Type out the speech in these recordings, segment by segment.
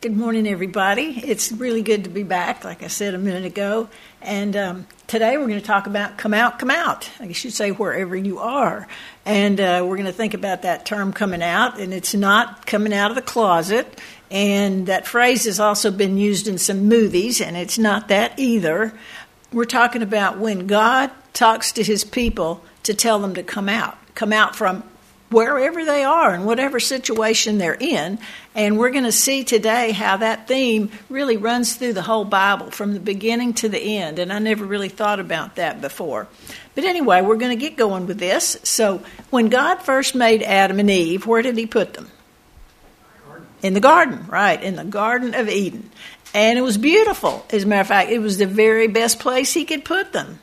Good morning, everybody. It's really good to be back, like I said a minute ago. And today we're going to talk about come out, come out. I guess you'd say wherever you are. And we're going to think about that term coming out, and it's not coming out of the closet. And that phrase has also been used in some movies, and it's not that either. We're talking about when God talks to his people to tell them to come out from wherever they are and whatever situation they're in. And we're going to see today how that theme really runs through the whole Bible from the beginning to the end. And I never really thought about that before. But anyway, we're going to get going with this. So when God first made Adam and Eve, where did he put them? In the garden, right, in the Garden of Eden. And it was beautiful. As a matter of fact, it was the very best place he could put them.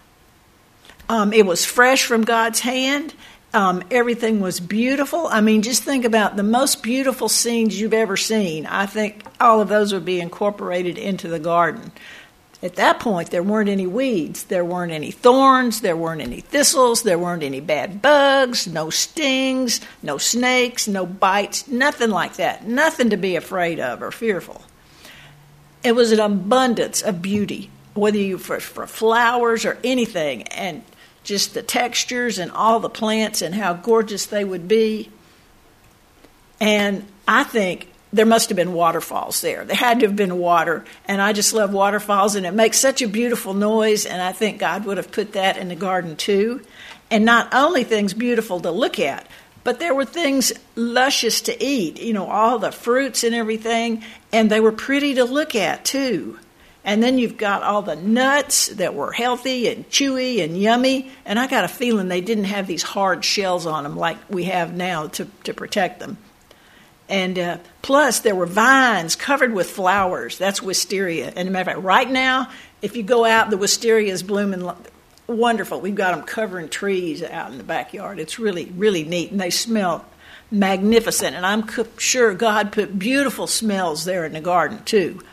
It was fresh from God's hand. Everything was beautiful. I mean, just think about the most beautiful scenes you've ever seen. I think all of those would be incorporated into the garden. At that point, there weren't any weeds. There weren't any thorns. There weren't any thistles. There weren't any bad bugs, no stings, no snakes, no bites, nothing like that. Nothing to be afraid of or fearful. It was an abundance of beauty, whether you for flowers or anything, and just the textures and all the plants and how gorgeous they would be. And I think there must have been waterfalls there. There had to have been water, and I just love waterfalls, and it makes such a beautiful noise, and I think God would have put that in the garden too. And not only things beautiful to look at, but there were things luscious to eat, all the fruits and everything, and they were pretty to look at too. And then you've got all the nuts that were healthy and chewy and yummy. And I got a feeling they didn't have these hard shells on them like we have now to protect them. And plus, there were vines covered with flowers. That's wisteria. And as a matter of fact, right now, if you go out, the wisteria is blooming wonderful. We've got them covering trees out in the backyard. It's really, really neat. And they smell magnificent. And I'm sure God put beautiful smells there in the garden, too.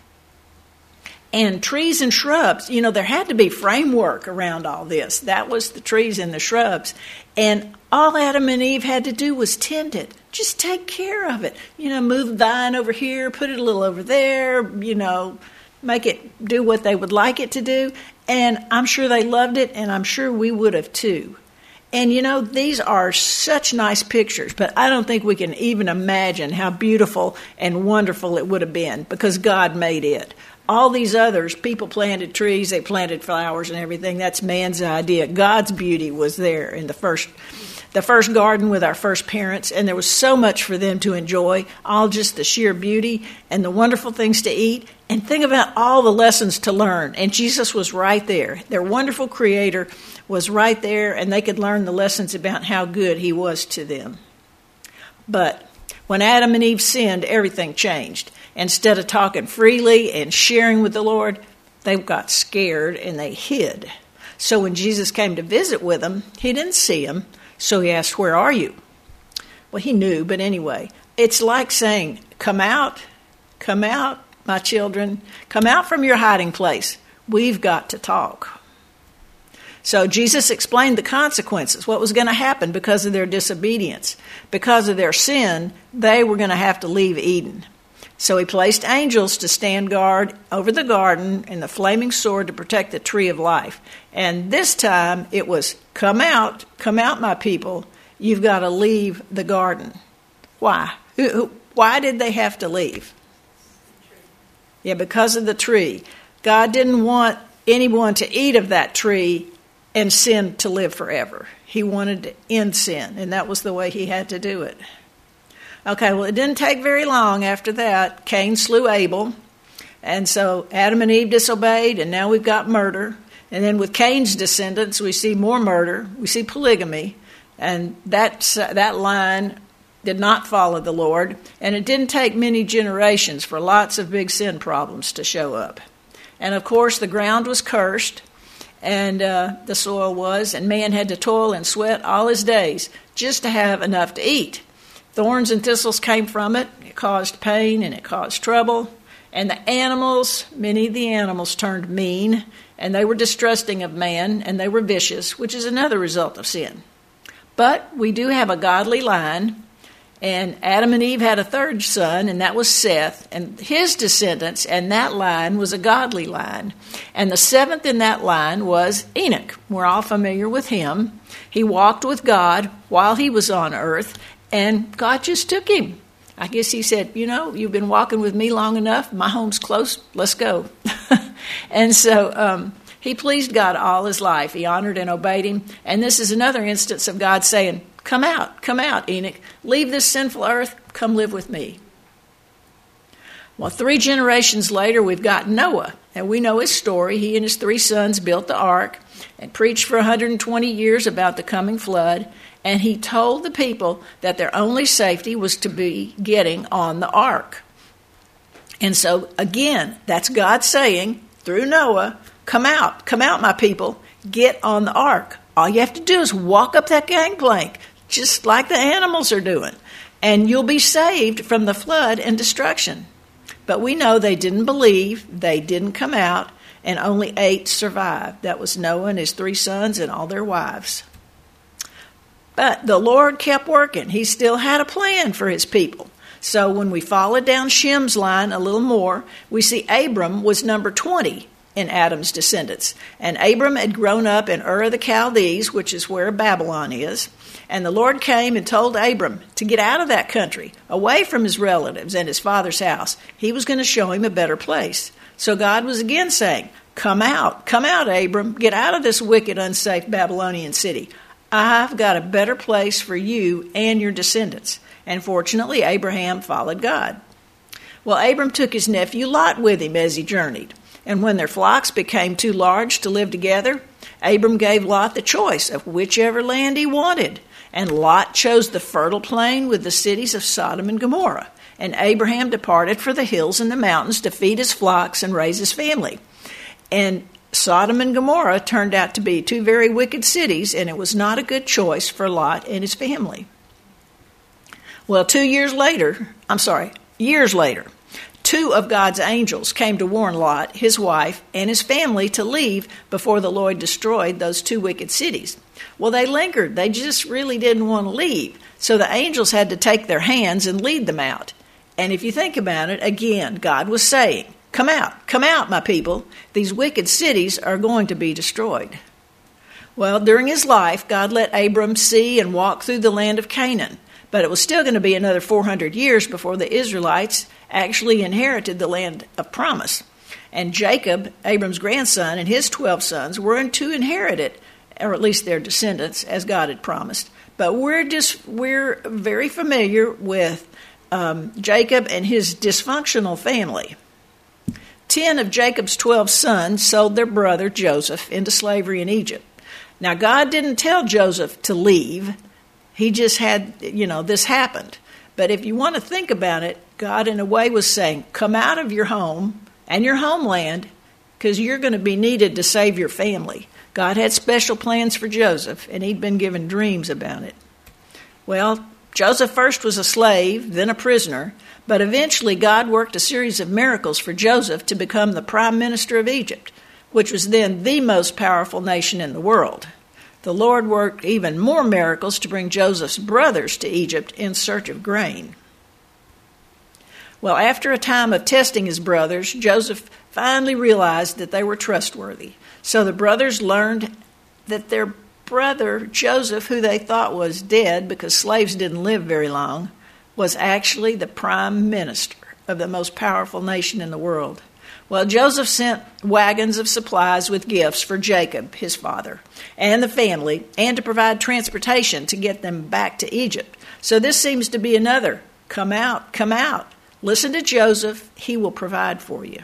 And trees and shrubs, there had to be framework around all this. That was the trees and the shrubs. And all Adam and Eve had to do was tend it. Just take care of it. Move the vine over here, put it a little over there, make it do what they would like it to do. And I'm sure they loved it, and I'm sure we would have too. And, these are such nice pictures, but I don't think we can even imagine how beautiful and wonderful it would have been because God made it. All these others, people planted trees, they planted flowers and everything. That's man's idea. God's beauty was there in the first garden with our first parents, and there was so much for them to enjoy, all just the sheer beauty and the wonderful things to eat. And think about all the lessons to learn. And Jesus was right there. Their wonderful Creator was right there, and they could learn the lessons about how good he was to them. But when Adam and Eve sinned, everything changed. Instead of talking freely and sharing with the Lord, they got scared and they hid. So when Jesus came to visit with them, he didn't see them, so he asked, "Where are you?" Well, he knew, but anyway, it's like saying, come out, my children, come out from your hiding place. We've got to talk. So Jesus explained the consequences, what was going to happen because of their disobedience. Because of their sin, they were going to have to leave Eden. So he placed angels to stand guard over the garden and the flaming sword to protect the tree of life. And this time it was, come out, my people. You've got to leave the garden. Why? Why did they have to leave? Yeah, because of the tree. God didn't want anyone to eat of that tree and sin to live forever. He wanted to end sin, and that was the way he had to do it. Okay, well, it didn't take very long after that. Cain slew Abel, and so Adam and Eve disobeyed, and now we've got murder. And then with Cain's descendants, we see more murder. We see polygamy, and that line did not follow the Lord. And it didn't take many generations for lots of big sin problems to show up. And, of course, the ground was cursed, and the soil was, and man had to toil and sweat all his days just to have enough to eat. Thorns and thistles came from it. It caused pain and it caused trouble. And the animals, many of the animals turned mean, and they were distrusting of man, and they were vicious, which is another result of sin. But we do have a godly line, And Adam and Eve had a third son, and that was Seth, and his descendants, and that line was a godly line. And the seventh in that line was Enoch. We're all familiar with him. He walked with God while he was on earth, and God just took him. I guess he said, you've been walking with me long enough. My home's close. Let's go. And so he pleased God all his life. He honored and obeyed him. And this is another instance of God saying, come out, Enoch. Leave this sinful earth. Come live with me. Well, 3 generations later, we've got Noah. And we know his story. He and his 3 sons built the ark and preached for 120 years about the coming flood. And he told the people that their only safety was to be getting on the ark. And so, again, that's God saying, through Noah, come out, my people, get on the ark. All you have to do is walk up that gangplank, just like the animals are doing, and you'll be saved from the flood and destruction. But we know they didn't believe, they didn't come out, and only 8 survived. That was Noah and his 3 sons and all their wives. But the Lord kept working. He still had a plan for his people. So when we followed down Shem's line a little more, we see Abram was number 20 in Adam's descendants. And Abram had grown up in Ur of the Chaldees, which is where Babylon is. And the Lord came and told Abram to get out of that country, away from his relatives and his father's house. He was going to show him a better place. So God was again saying, come out, Abram, get out of this wicked, unsafe Babylonian city. I've got a better place for you and your descendants. And fortunately, Abraham followed God. Well, Abram took his nephew Lot with him as he journeyed. And when their flocks became too large to live together, Abram gave Lot the choice of whichever land he wanted. And Lot chose the fertile plain with the cities of Sodom and Gomorrah. And Abraham departed for the hills and the mountains to feed his flocks and raise his family. And Sodom and Gomorrah turned out to be 2 very wicked cities, and it was not a good choice for Lot and his family. Well, years later, 2 of God's angels came to warn Lot, his wife, and his family to leave before the Lord destroyed those 2 wicked cities. Well, they lingered. They just really didn't want to leave. So the angels had to take their hands and lead them out. And if you think about it, again, God was saying, come out, my people. These wicked cities are going to be destroyed. Well, during his life, God let Abram see and walk through the land of Canaan. But it was still going to be another 400 years before the Israelites actually inherited the land of promise. And Jacob, Abram's grandson, and his 12 sons were to inherit it, or at least their descendants, as God had promised. But we're very familiar with Jacob and his dysfunctional family. 10 of Jacob's 12 sons sold their brother Joseph into slavery in Egypt. Now, God didn't tell Joseph to leave. He just had, this happened. But if you want to think about it, God in a way was saying, come out of your home and your homeland because you're going to be needed to save your family. God had special plans for Joseph, and he'd been given dreams about it. Well, Joseph first was a slave, then a prisoner, but eventually God worked a series of miracles for Joseph to become the prime minister of Egypt, which was then the most powerful nation in the world. The Lord worked even more miracles to bring Joseph's brothers to Egypt in search of grain. Well, after a time of testing his brothers, Joseph finally realized that they were trustworthy. So the brothers learned that their brother Joseph, who they thought was dead because slaves didn't live very long, was actually the prime minister of the most powerful nation in the world. Well, Joseph sent wagons of supplies with gifts for Jacob, his father, and the family, and to provide transportation to get them back to Egypt. So this seems to be another, come out. Listen to Joseph, he will provide for you.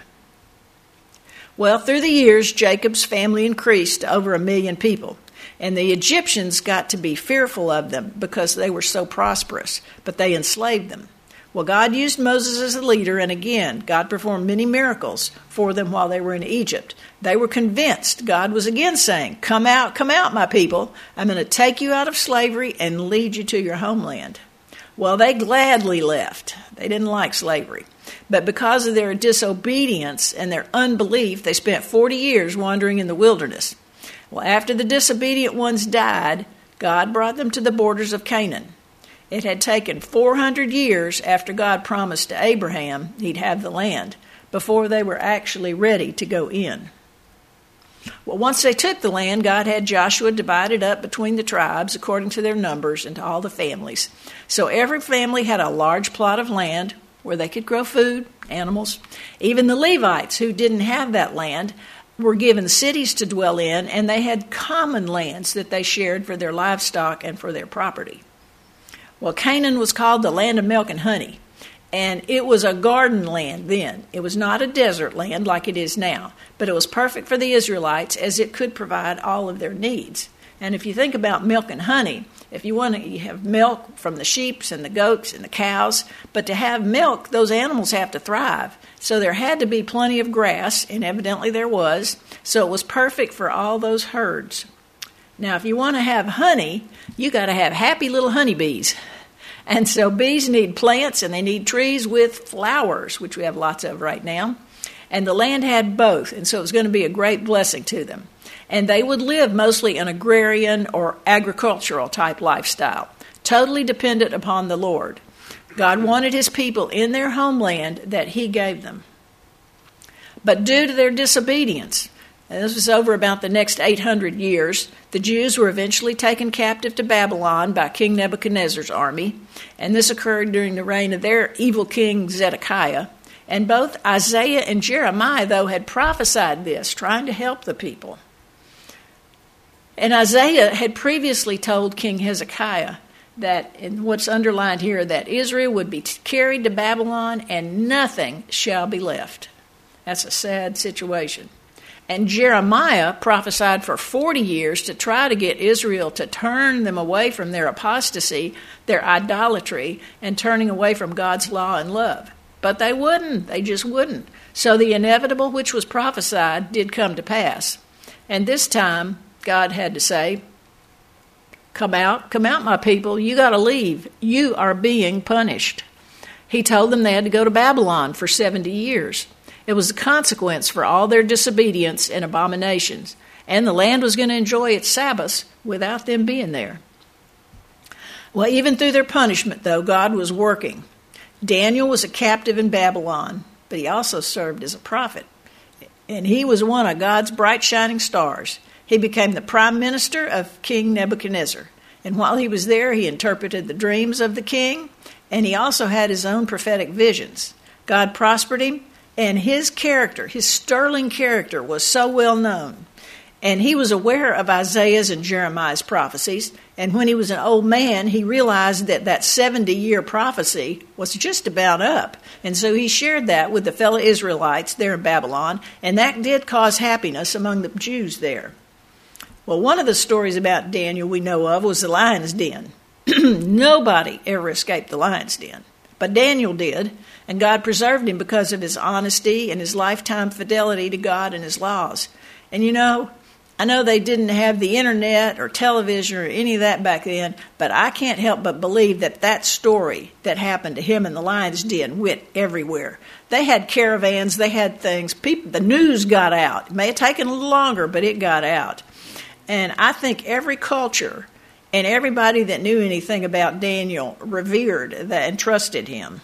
Well, through the years, Jacob's family increased to over 1 million people, and the Egyptians got to be fearful of them because they were so prosperous, but they enslaved them. Well, God used Moses as a leader, and again, God performed many miracles for them while they were in Egypt. They were convinced God was again saying, come out, my people. I'm going to take you out of slavery and lead you to your homeland. Well, they gladly left. They didn't like slavery. But because of their disobedience and their unbelief, they spent 40 years wandering in the wilderness. Well, after the disobedient ones died, God brought them to the borders of Canaan. It had taken 400 years after God promised to Abraham he'd have the land before they were actually ready to go in. Well, once they took the land, God had Joshua divide it up between the tribes according to their numbers into all the families. So every family had a large plot of land where they could grow food, animals. Even the Levites, who didn't have that land, were given cities to dwell in, and they had common lands that they shared for their livestock and for their property. Well, Canaan was called the land of milk and honey, and it was a garden land then. It was not a desert land like it is now, but it was perfect for the Israelites as it could provide all of their needs. And if you think about milk and honey, if you want to have milk from the sheep and the goats and the cows, but to have milk, those animals have to thrive. So there had to be plenty of grass, and evidently there was, so it was perfect for all those herds. Now, if you want to have honey, you got to have happy little honeybees. And so bees need plants and they need trees with flowers, which we have lots of right now. And the land had both, and so it was going to be a great blessing to them. And they would live mostly an agrarian or agricultural type lifestyle, totally dependent upon the Lord. God wanted his people in their homeland that he gave them. But due to their disobedience, and this was over about the next 800 years, the Jews were eventually taken captive to Babylon by King Nebuchadnezzar's army, and this occurred during the reign of their evil king Zedekiah. And both Isaiah and Jeremiah, though, had prophesied this, trying to help the people. And Isaiah had previously told King Hezekiah that, and what's underlined here, that Israel would be carried to Babylon and nothing shall be left. That's a sad situation. And Jeremiah prophesied for 40 years to try to get Israel to turn them away from their apostasy, their idolatry, and turning away from God's law and love. But they wouldn't. They just wouldn't. So the inevitable which was prophesied did come to pass. And this time, God had to say, come out, my people. You got to leave. You are being punished. He told them they had to go to Babylon for 70 years. It was a consequence for all their disobedience and abominations, and the land was going to enjoy its Sabbaths without them being there. Well, even through their punishment, though, God was working. Daniel was a captive in Babylon, but he also served as a prophet, and he was one of God's bright shining stars. He became the prime minister of King Nebuchadnezzar, and while he was there, he interpreted the dreams of the king, and he also had his own prophetic visions. God prospered him, and his character, his sterling character, was so well known. And he was aware of Isaiah's and Jeremiah's prophecies. And when he was an old man, he realized that 70-year prophecy was just about up. And so he shared that with the fellow Israelites there in Babylon. And that did cause happiness among the Jews there. Well, one of the stories about Daniel we know of was the lion's den. Nobody ever escaped the lion's den. But Daniel did, and God preserved him because of his honesty and his lifetime fidelity to God and his laws. And you know, I know they didn't have the internet or television or any of that back then, but I can't help but believe that story that happened to him in the lion's den went everywhere. They had caravans, they had things. The news got out. It may have taken a little longer, but it got out. And I think every culture and everybody that knew anything about Daniel revered that and trusted him.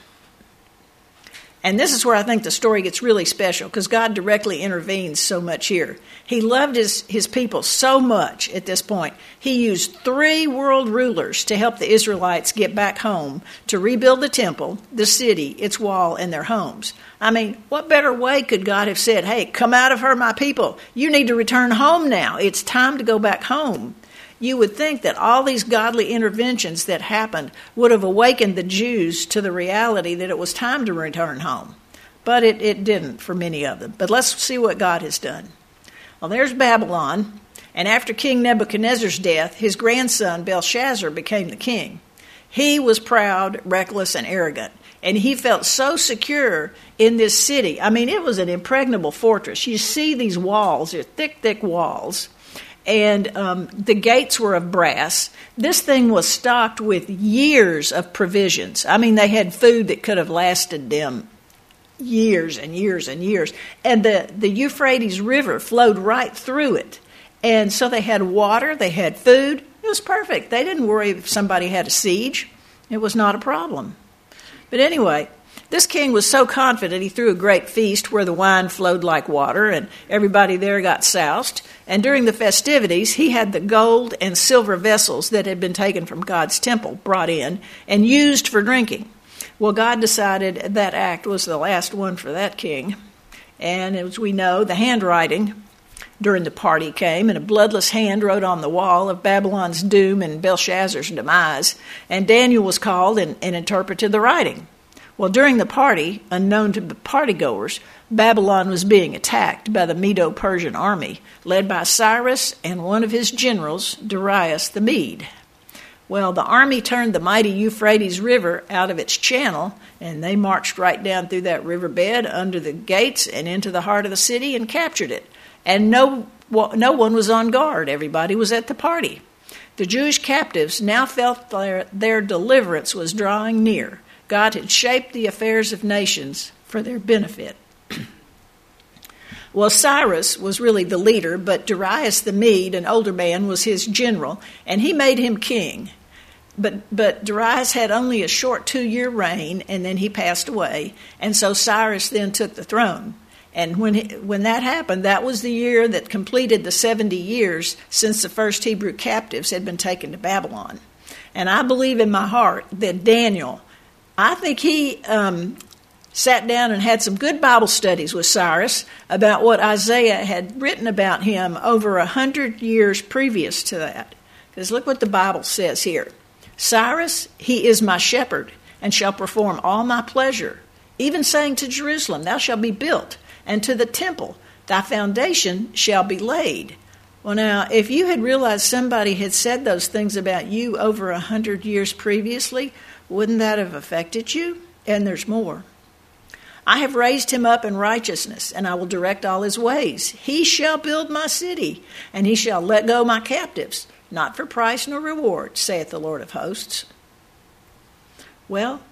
And this is where I think the story gets really special, because God directly intervenes so much here. He loved his people so much at this point. He used 3 world rulers to help the Israelites get back home, to rebuild the temple, the city, its wall, and their homes. I mean, what better way could God have said, hey, come out of her, my people. You need to return home now. It's time to go back home. You would think that all these godly interventions that happened would have awakened the Jews to the reality that it was time to return home. But it didn't for many of them. But let's see what God has done. Well, there's Babylon. And after King Nebuchadnezzar's death, his grandson Belshazzar became the king. He was proud, reckless, and arrogant. And he felt so secure in this city. I mean, it was an impregnable fortress. You see these walls, they're thick, thick walls. And the gates were of brass. This thing was stocked with years of provisions. I mean, they had food that could have lasted them years and years and years. And the Euphrates River flowed right through it. And so they had water, they had food. It was perfect. They didn't worry if somebody had a siege. It was not a problem. But anyway, this king was so confident he threw a great feast where the wine flowed like water and everybody there got soused. And during the festivities, he had the gold and silver vessels that had been taken from God's temple brought in and used for drinking. Well, God decided that act was the last one for that king. And as we know, the handwriting during the party came, and a bloodless hand wrote on the wall of Babylon's doom and Belshazzar's demise. And Daniel was called and interpreted the writing. Well, during the party, unknown to the partygoers, Babylon was being attacked by the Medo-Persian army, led by Cyrus and one of his generals, Darius the Mede. Well, the army turned the mighty Euphrates River out of its channel, and they marched right down through that riverbed under the gates and into the heart of the city and captured it. And no one was on guard. Everybody was at the party. The Jewish captives now felt their deliverance was drawing near. God had shaped the affairs of nations for their benefit. Well, Cyrus was really the leader, but Darius the Mede, an older man, was his general, and he made him king. But Darius had only a short 2-year reign, and then he passed away, and so Cyrus then took the throne. And when that happened, that was the year that completed the 70 years since the first Hebrew captives had been taken to Babylon. And I believe in my heart that Daniel, I think he sat down and had some good Bible studies with Cyrus about what Isaiah had written about him over 100 years previous to that. Because look what the Bible says here. Cyrus, he is my shepherd, and shall perform all my pleasure, even saying to Jerusalem, thou shalt be built, and to the temple, thy foundation shall be laid. Well, now, if you had realized somebody had said those things about you over 100 years previously, wouldn't that have affected you? And there's more. I have raised him up in righteousness, and I will direct all his ways. He shall build my city, and he shall let go my captives, not for price nor reward, saith the Lord of hosts. Well,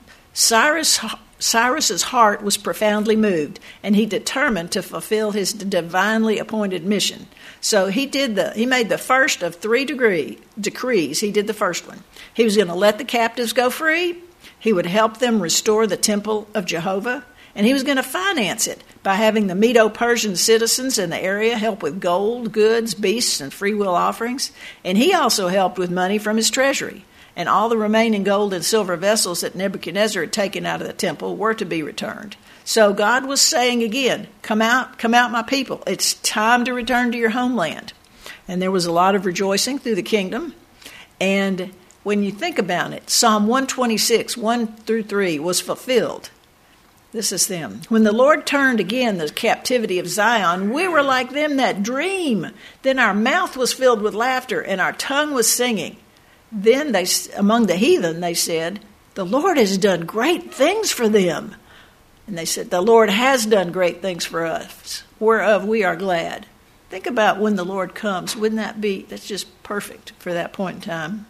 Cyrus's heart was profoundly moved, and he determined to fulfill his divinely appointed mission. So he made the first of 3 decrees. He did the first one. He was going to let the captives go free. He would help them restore the temple of Jehovah, and he was going to finance it by having the Medo-Persian citizens in the area help with gold, goods, beasts, and free will offerings. And he also helped with money from his treasury. And all the remaining gold and silver vessels that Nebuchadnezzar had taken out of the temple were to be returned. So God was saying again, come out, my people. It's time to return to your homeland. And there was a lot of rejoicing through the kingdom. And when you think about it, Psalm 126, 1-3 was fulfilled. This is them. When the Lord turned again the captivity of Zion, we were like them that dream. Then our mouth was filled with laughter, and our tongue was singing. Then among the heathen, they said, the Lord has done great things for them. And they said, the Lord has done great things for us, whereof we are glad. Think about when the Lord comes. Wouldn't that's just perfect for that point in time.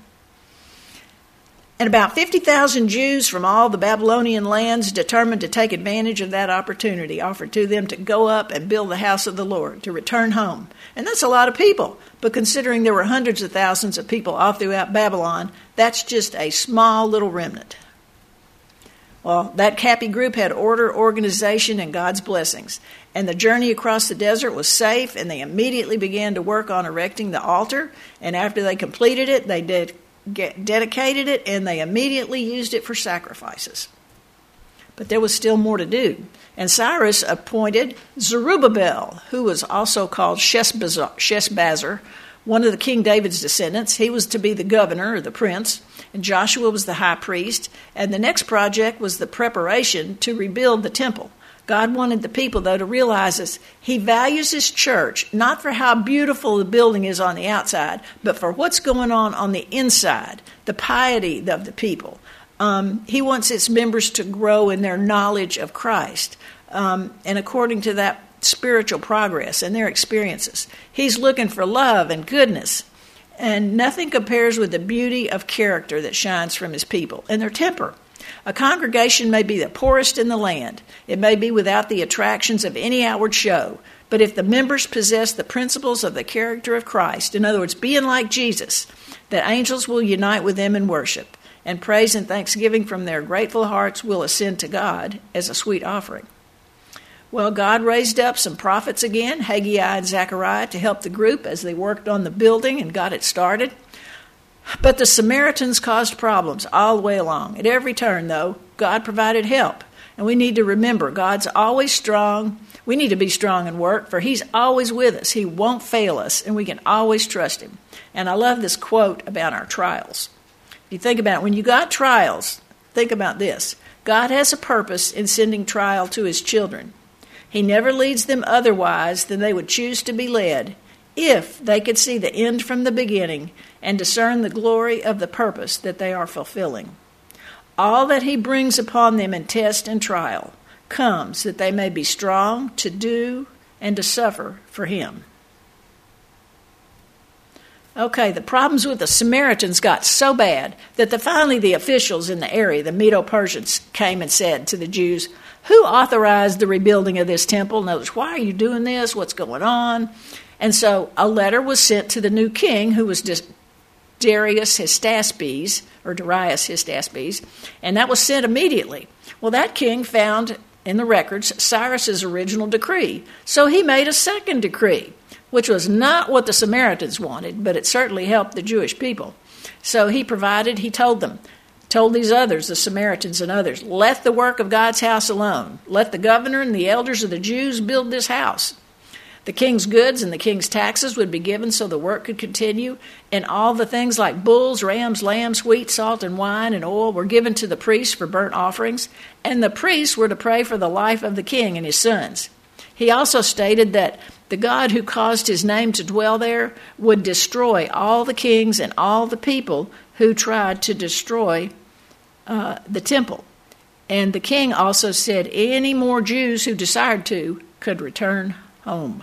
And about 50,000 Jews from all the Babylonian lands determined to take advantage of that opportunity offered to them to go up and build the house of the Lord, to return home. And that's a lot of people. But considering there were hundreds of thousands of people all throughout Babylon, that's just a small little remnant. Well, that Cappy group had order, organization, and God's blessings. And the journey across the desert was safe, and they immediately began to work on erecting the altar. And after they completed it, they dedicated it, and they immediately used it for sacrifices. But there was still more to do. And Cyrus appointed Zerubbabel, who was also called Sheshbazzar, one of the King David's descendants. He was to be the governor or the prince, and Joshua was the high priest. And the next project was the preparation to rebuild the temple. God wanted the people, though, to realize this. He values his church, not for how beautiful the building is on the outside, but for what's going on the inside, the piety of the people. He wants its members to grow in their knowledge of Christ, and according to that spiritual progress and their experiences. He's looking for love and goodness, and nothing compares with the beauty of character that shines from his people and their temper. A congregation may be the poorest in the land. It may be without the attractions of any outward show. But if the members possess the principles of the character of Christ, in other words, being like Jesus, the angels will unite with them in worship. and praise and thanksgiving from their grateful hearts will ascend to God as a sweet offering. Well, God raised up some prophets again, Haggai and Zechariah, to help the group as they worked on the building and got it started. But the Samaritans caused problems all the way along. At every turn, though, God provided help. And we need to remember, God's always strong. We need to be strong in work, for He's always with us. He won't fail us, and we can always trust Him. And I love this quote about our trials. If you think about it, when you got trials, think about this. God has a purpose in sending trial to His children. He never leads them otherwise than they would choose to be led, if they could see the end from the beginning and discern the glory of the purpose that they are fulfilling. All that He brings upon them in test and trial comes that they may be strong to do and to suffer for Him. Okay, the problems with the Samaritans got so bad that finally the officials in the area, the Medo-Persians, came and said to the Jews, "Who authorized the rebuilding of this temple? In other words, why are you doing this? What's going on?" And so a letter was sent to the new king, who was Darius Hystaspes, and that was sent immediately. Well, that king found in the records Cyrus's original decree, so he made a second decree, which was not what the Samaritans wanted, but it certainly helped the Jewish people. So he told these others, the Samaritans and others, let the work of God's house alone. Let the governor and the elders of the Jews build this house. The king's goods and the king's taxes would be given so the work could continue, and all the things like bulls, rams, lambs, wheat, salt, and wine, and oil were given to the priests for burnt offerings, and the priests were to pray for the life of the king and his sons. He also stated that the God who caused His name to dwell there would destroy all the kings and all the people who tried to destroy the temple. And the king also said any more Jews who desired to could return home.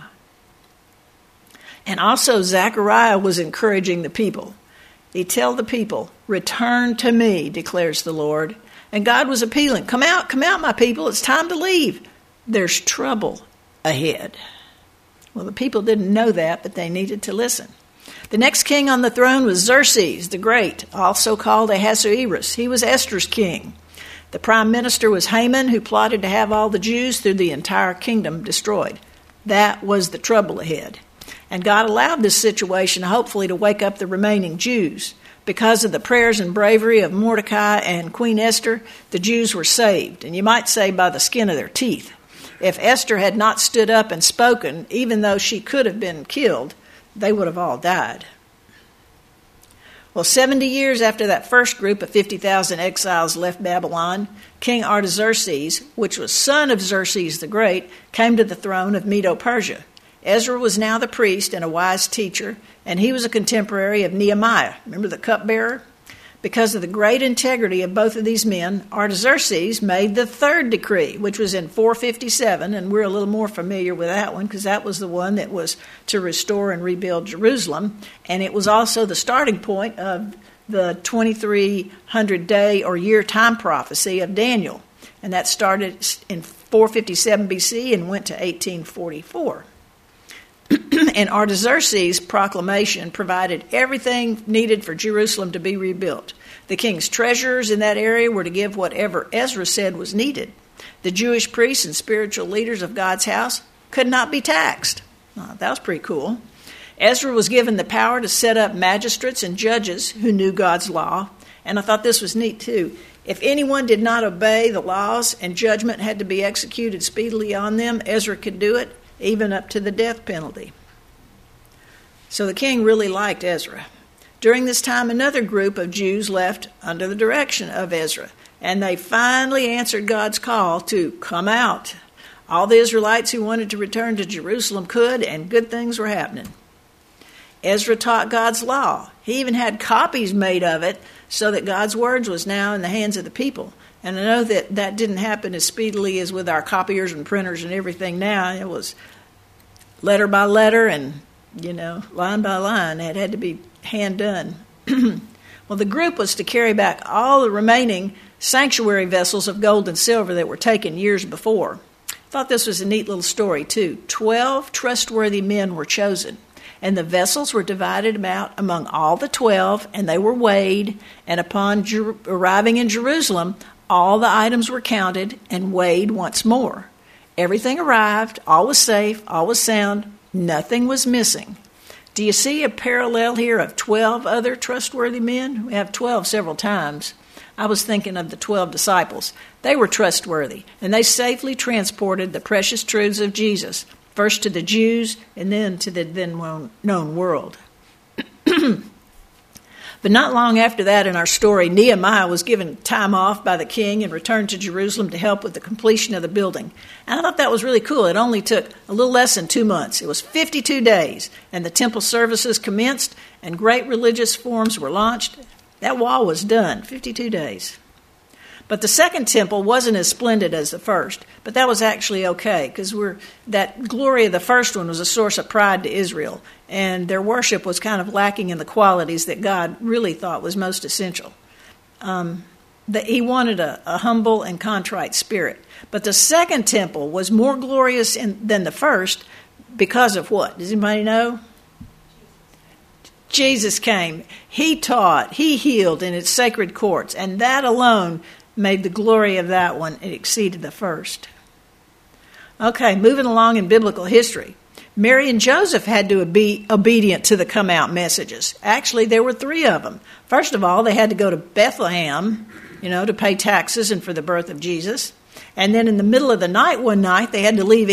And also Zechariah was encouraging the people. He told the people, "Return to me, declares the Lord." And God was appealing, come out, my people, it's time to leave. There's trouble ahead. Well, the people didn't know that, but they needed to listen. The next king on the throne was Xerxes the Great, also called Ahasuerus. He was Esther's king. The prime minister was Haman, who plotted to have all the Jews through the entire kingdom destroyed. That was the trouble ahead. And God allowed this situation, hopefully, to wake up the remaining Jews. Because of the prayers and bravery of Mordecai and Queen Esther, the Jews were saved, and you might say by the skin of their teeth. If Esther had not stood up and spoken, even though she could have been killed, they would have all died. Well, 70 years after that first group of 50,000 exiles left Babylon, King Artaxerxes, which was son of Xerxes the Great, came to the throne of Medo-Persia. Ezra was now the priest and a wise teacher, and he was a contemporary of Nehemiah. Remember the cupbearer? Because of the great integrity of both of these men, Artaxerxes made the third decree, which was in 457, and we're a little more familiar with that one because that was the one that was to restore and rebuild Jerusalem, and it was also the starting point of the 2300-day or year time prophecy of Daniel, and that started in 457 BC and went to 1844. And Artaxerxes' proclamation provided everything needed for Jerusalem to be rebuilt. The king's treasurers in that area were to give whatever Ezra said was needed. The Jewish priests and spiritual leaders of God's house could not be taxed. Oh, that was pretty cool. Ezra was given the power to set up magistrates and judges who knew God's law, and I thought this was neat too. If anyone did not obey the laws and judgment had to be executed speedily on them, Ezra could do it, even up to the death penalty. So the king really liked Ezra. During this time, another group of Jews left under the direction of Ezra, and they finally answered God's call to come out. All the Israelites who wanted to return to Jerusalem could, and good things were happening. Ezra taught God's law. He even had copies made of it so that God's words was now in the hands of the people. And I know that didn't happen as speedily as with our copiers and printers and everything now. It was letter by letter and, line by line. It had to be hand done. Well, the group was to carry back all the remaining sanctuary vessels of gold and silver that were taken years before. I thought this was a neat little story, too. 12 trustworthy men were chosen, And the vessels were divided about among all the 12, and they were weighed. And upon arriving in Jerusalem, all the items were counted and weighed once more. Everything arrived, all was safe, all was sound, nothing was missing. Do you see a parallel here of 12 other trustworthy men? We have 12 several times. I was thinking of the 12 disciples. They were trustworthy, and they safely transported the precious truths of Jesus, first to the Jews and then to the then-known world. But not long after that in our story, Nehemiah was given time off by the king and returned to Jerusalem to help with the completion of the building. And I thought that was really cool. It only took a little less than 2 months. It was 52 days, and the temple services commenced, and great religious forms were launched. That wall was done, 52 days. But the second temple wasn't as splendid as the first, but that was actually okay, because that glory of the first one was a source of pride to Israel, and their worship was kind of lacking in the qualities that God really thought was most essential. He wanted a humble and contrite spirit. But the second temple was more glorious than the first because of what? Does anybody know? Jesus came. He taught. He healed in its sacred courts, and that alone made the glory of that one, it exceeded the first. Okay, moving along in biblical history. Mary and Joseph had to be obedient to the come out messages. Actually, there were 3 of them. First of all, they had to go to Bethlehem, to pay taxes and for the birth of Jesus. And then in the middle of the night, one night, they had to leave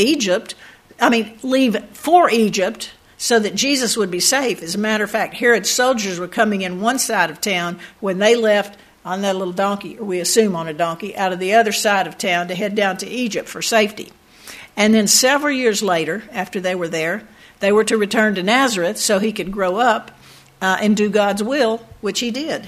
for Egypt so that Jesus would be safe. As a matter of fact, Herod's soldiers were coming in one side of town when they left on that little donkey, or we assume on a donkey, out of the other side of town to head down to Egypt for safety. And then several years later, after they were there, they were to return to Nazareth so he could grow up and do God's will, which he did.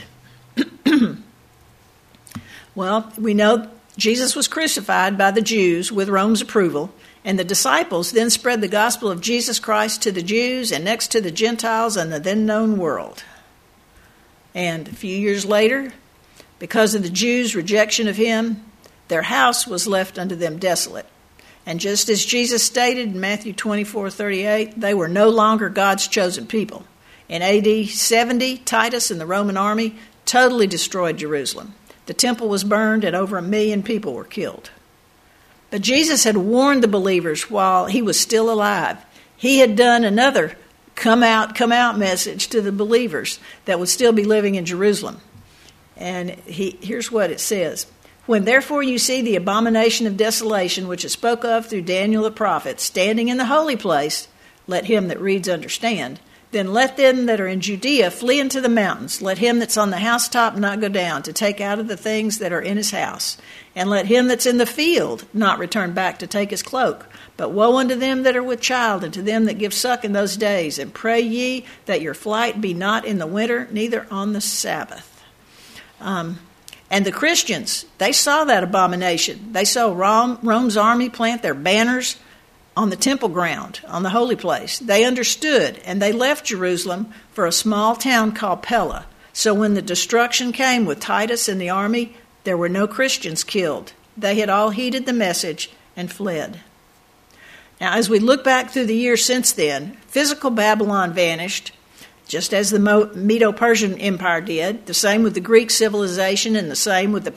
Well, we know Jesus was crucified by the Jews with Rome's approval, and the disciples then spread the gospel of Jesus Christ to the Jews and next to the Gentiles and the then-known world. And a few years later, because of the Jews' rejection of him, their house was left unto them desolate. And just as Jesus stated in Matthew 24:38, they were no longer God's chosen people. In AD 70, Titus and the Roman army totally destroyed Jerusalem. The temple was burned and over 1 million people were killed. But Jesus had warned the believers while he was still alive. He had done another come out message to the believers that would still be living in Jerusalem. And here's what it says. When therefore you see the abomination of desolation, which is spoke of through Daniel the prophet, standing in the holy place, let him that reads understand. Then let them that are in Judea flee into the mountains. Let him that's on the housetop not go down to take out of the things that are in his house. And let him that's in the field not return back to take his cloak. But woe unto them that are with child, and to them that give suck in those days. And pray ye that your flight be not in the winter, neither on the Sabbath. And the Christians, they saw that abomination. They saw Rome's army plant their banners on the temple ground, on the holy place. They understood, and they left Jerusalem for a small town called Pella. So when the destruction came with Titus and the army, there were no Christians killed. They had all heeded the message and fled. Now, as we look back through the years since then, physical Babylon vanished, just as the Medo-Persian Empire did, the same with the Greek civilization and the same with the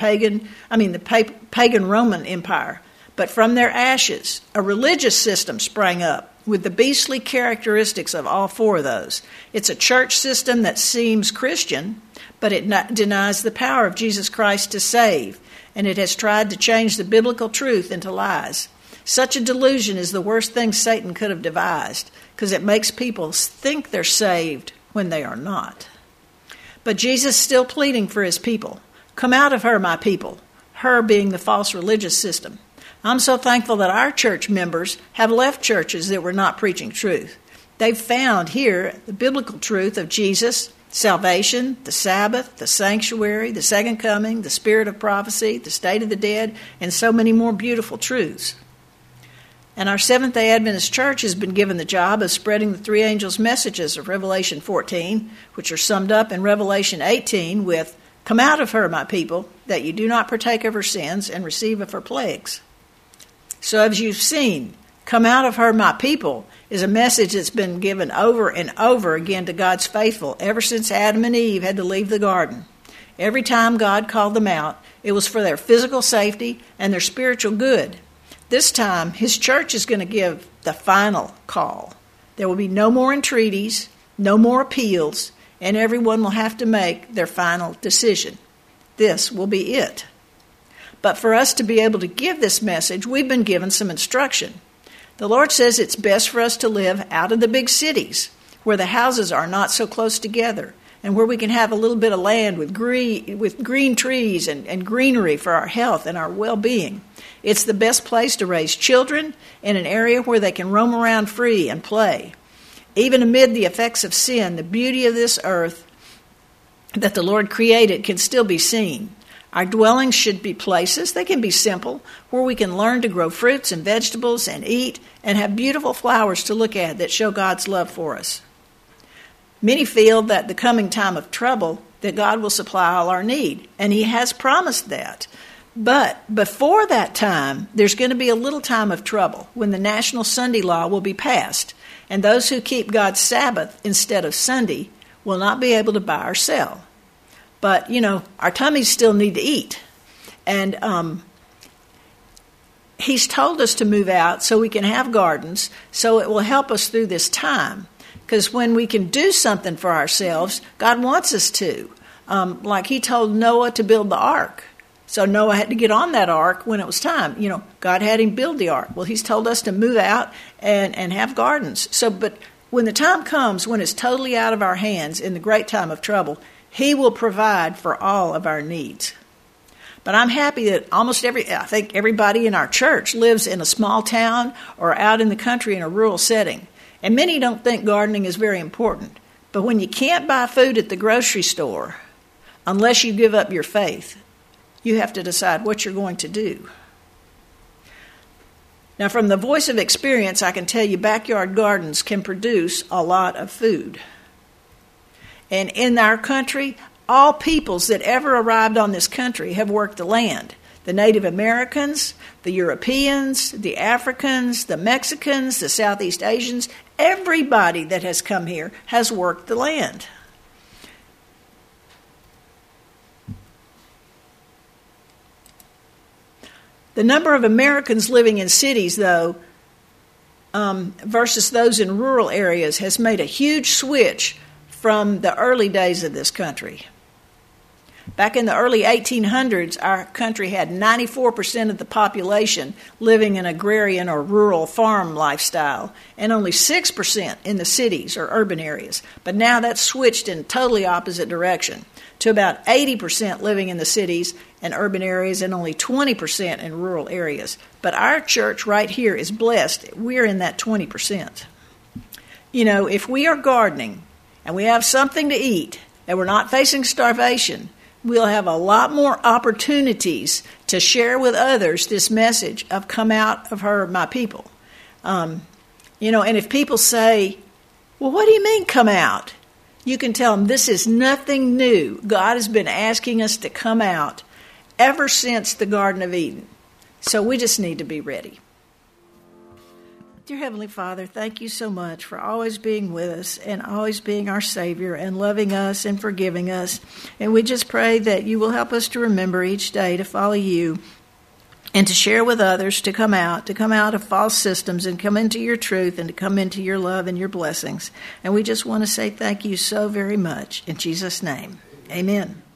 pagan Roman Empire. But from their ashes, a religious system sprang up with the beastly characteristics of all 4 of those. It's a church system that seems Christian, but it denies the power of Jesus Christ to save, and it has tried to change the biblical truth into lies. Such a delusion is the worst thing Satan could have devised, because it makes people think they're saved when they are not. But Jesus is still pleading for his people. Come out of her, my people, her being the false religious system. I'm so thankful that our church members have left churches that were not preaching truth. They've found here the biblical truth of Jesus, salvation, the Sabbath, the sanctuary, the second coming, the spirit of prophecy, the state of the dead, and so many more beautiful truths. And our Seventh-day Adventist Church has been given the job of spreading the 3 angels' messages of Revelation 14, which are summed up in Revelation 18 with, Come out of her, my people, that you do not partake of her sins and receive of her plagues. So as you've seen, Come out of her, my people, is a message that's been given over and over again to God's faithful ever since Adam and Eve had to leave the garden. Every time God called them out, it was for their physical safety and their spiritual good. This time, his church is going to give the final call. There will be no more entreaties, no more appeals, and everyone will have to make their final decision. This will be it. But for us to be able to give this message, we've been given some instruction. The Lord says it's best for us to live out of the big cities, where the houses are not so close together, and where we can have a little bit of land with green trees and greenery for our health and our well-being. It's the best place to raise children in an area where they can roam around free and play. Even amid the effects of sin, the beauty of this earth that the Lord created can still be seen. Our dwellings should be places, they can be simple, where we can learn to grow fruits and vegetables and eat and have beautiful flowers to look at that show God's love for us. Many feel that the coming time of trouble, that God will supply all our need, and he has promised that. But before that time, there's going to be a little time of trouble when the National Sunday Law will be passed, and those who keep God's Sabbath instead of Sunday will not be able to buy or sell. But, our tummies still need to eat. And he's told us to move out so we can have gardens, so it will help us through this time. Because when we can do something for ourselves, God wants us to. Like he told Noah to build the ark. So Noah had to get on that ark when it was time. God had him build the ark. Well, he's told us to move out and have gardens. But when the time comes when it's totally out of our hands in the great time of trouble, he will provide for all of our needs. But I'm happy that I think everybody in our church lives in a small town or out in the country in a rural setting. And many don't think gardening is very important. But when you can't buy food at the grocery store, unless you give up your faith, you have to decide what you're going to do. Now, from the voice of experience, I can tell you backyard gardens can produce a lot of food. And in our country, all peoples that ever arrived on this country have worked the land. The Native Americans, the Europeans, the Africans, the Mexicans, the Southeast Asians, everybody that has come here has worked the land. The number of Americans living in cities, though, versus those in rural areas has made a huge switch from the early days of this country. Back in the early 1800s, our country had 94% of the population living in agrarian or rural farm lifestyle, and only 6% in the cities or urban areas. But now that's switched in totally opposite direction to about 80% living in the cities and urban areas and only 20% in rural areas. But our church right here is blessed. We're in that 20%. If we are gardening and we have something to eat and we're not facing starvation, we'll have a lot more opportunities to share with others this message of come out of her, my people. And if people say, well, what do you mean come out? You can tell them this is nothing new. God has been asking us to come out ever since the Garden of Eden. So we just need to be ready. Dear Heavenly Father, thank you so much for always being with us and always being our Savior and loving us and forgiving us. And we just pray that you will help us to remember each day to follow you and to share with others, to come out of false systems and come into your truth and to come into your love and your blessings. And we just want to say thank you so very much. In Jesus' name, amen.